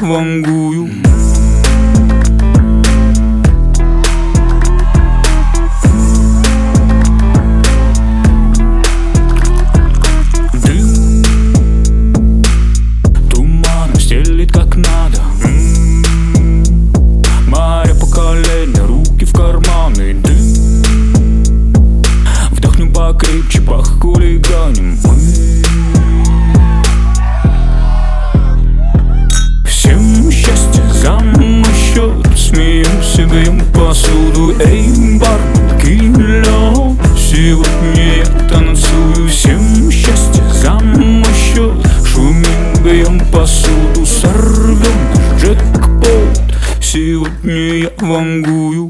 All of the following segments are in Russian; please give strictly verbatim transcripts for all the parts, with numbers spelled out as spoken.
вангую. Как надо. М-м-м. Море по колено, руки в карманы. Дым. Вдохнем покрепче, похулиганим мы. Всем счастье за мой счет. Смеемся, бьем посуду. Эй, бармен, кило. Сегодня я танцую. Всем счастье за мой счет. Шумим, бьем посуду. Сорвем наш джекпот. Сегодня я вангую.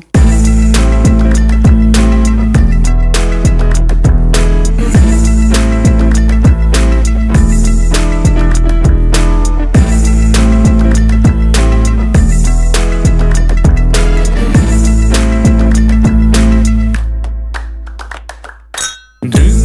Дым.